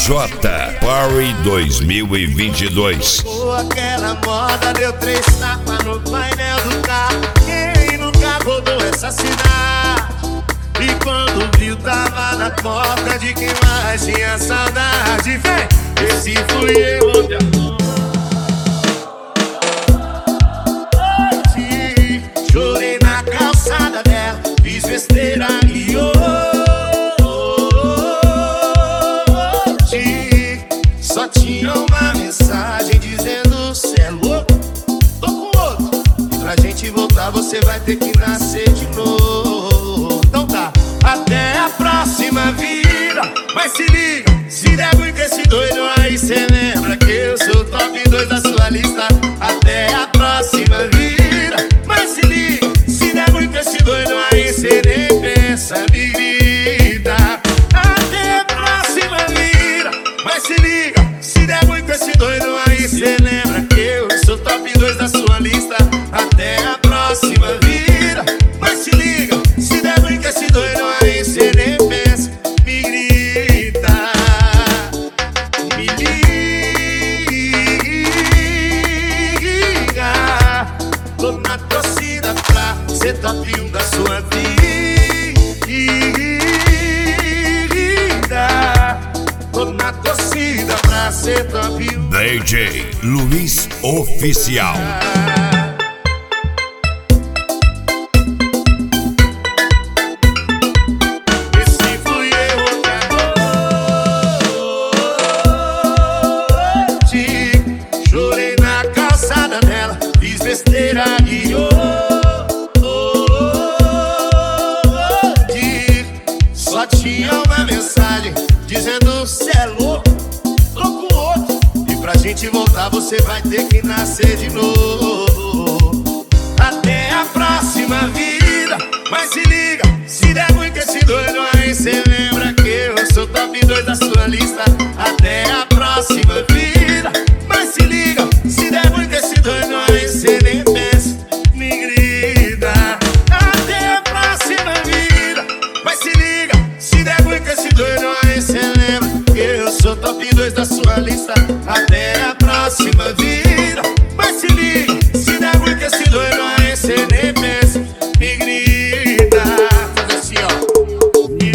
Projota Party 2022. Aquela moda deu 3 tapas no painel do carro. Quem nunca rodou essa cidade? E quando viu tava na porta de quem mais tinha saudade. Vem, esse fui eu onde amor. Chorei na calçada dela, fiz besteira e hoje só tinha uma mensagem dizendo: cê é louco, tô com outro, e pra gente voltar você vai ter que nascer de novo. Então tá, até a próxima vida. Mas se liga, se der ruim com esse doido aí, cê lembra que eu sou o top 2 da sua lista. Até a próxima vida. Mas se liga, se der ruim com esse doido aí, cê nem pensa, me grita. Até a próxima vida. Mas se liga, se der ruim com esse doido aí, cê lembra que eu sou top 2 da sua lista. Até a próxima vida. Mas se liga, se der ruim com esse doido aí, cê nem pensa, me grita. Me liga, tô na torcida pra ser top 1 da sua vida. Tô na torcida pra ser top 1. DJ Luiz Oficial. Esse fui eu outra noite. Chorei na calçada dela, fiz besteira e hoje só tinha uma mensagem dizendo: cê é louco, tô com outro, e pra gente voltar você vai ter que nascer de novo. Até a próxima vida. Mas se liga, se der ruim com esse doido aí, cê lembra que eu sou top 2 da sua lista. Até a próxima vida. Mas se liga, se der ruim com esse doido aí, cê nem pensa, me grita. Até a próxima vida. Mas se liga, se der ruim com esse doido aí, cê lembra que eu sou top 2 da sua lista. Até a próxima vida. Mas se liga, se der ruim com esse doido aí, cê nem pensa, me grita. Faz assim, ó. Me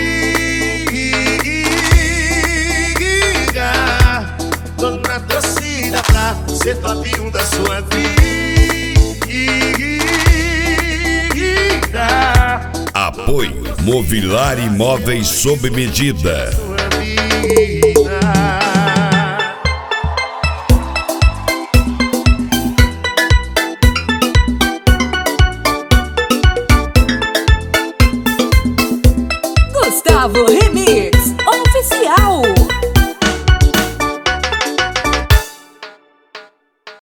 liga, tô na torcida pra ser top 1 da sua vida. Apoio Mobiliar Imóveis sob medida. Sua vida. Gustavo Remix.